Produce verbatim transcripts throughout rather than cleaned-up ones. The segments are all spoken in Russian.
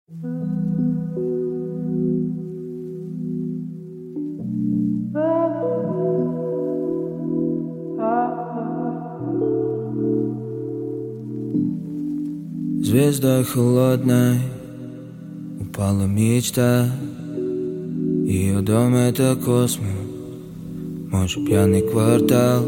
Звездой холодной упала мечта. Ее дом — это космос, мой же пьяный квартал.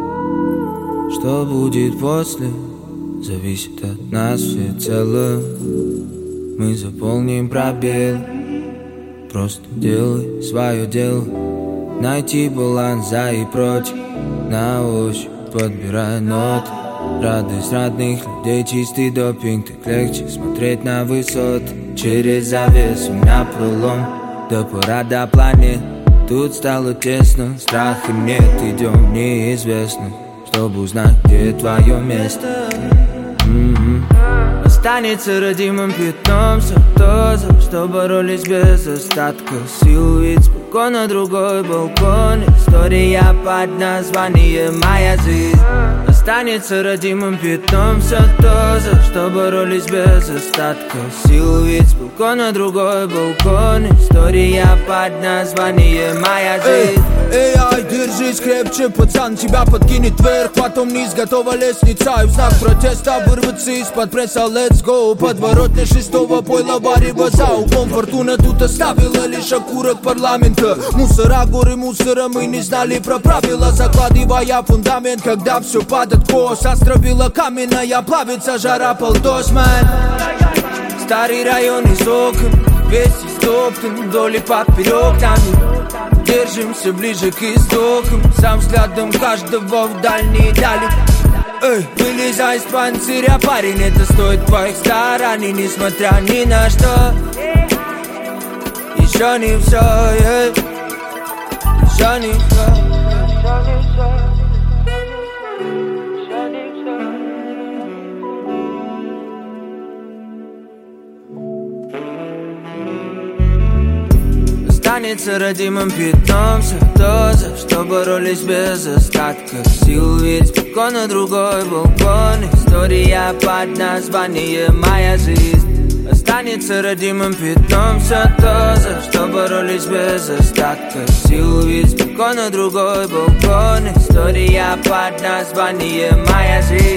Что будет после, зависит от нас всецело. Мы заполним пробел, просто делай свое дело. Найти баланс за и против, на ощупь подбирая ноты. Радость родных людей, чистый допинг. Так легче смотреть на высоты. Через завесу на пролом, до парада планет. Тут стало тесно, страха нет. Идем в неизвестность, чтобы узнать, где твое место. Mm-hmm. Останется родимым пятном все то, за что боролись без остатка сил. Ведь спокон на другой балкон. История под названием «Моя жизнь». Останется родимым пятном все то, за что боролись без остатка сил. Ведь спокон на другой балкон. История под названием «Моя жизнь». Эй, ай, держись крепче, пацан, тебя подкинет вверх, потом вниз, готова лестница. И в знак протеста вырваться из-под пресса, let's go. Подворотня шестого пойла барева за углом. Фортуна тут оставила лишь окурок парламента. Мусора, горы мусора, мы не знали про правила. Закладывая фундамент, когда все падает кос. Островила каменная, плавится жара полтос, мэн. Старый район из окон, весь истоптан вдоль и поперек нами. Держимся ближе к истокам, сам взглядом каждого в дальние дали. Эй, вылезай из панциря, парень, это стоит твоих стараний, несмотря ни на что. Еще не все, yeah. Еще не все. Останется родимым пятном все то, за что боролись без остатка сил. Ведь спокон на другой балкон. История под названием «Моя жизнь». Останется родимым пятном все то, за что боролись без остатка сил. Ведь спокон на другой балкон. История под названием «Моя жизнь».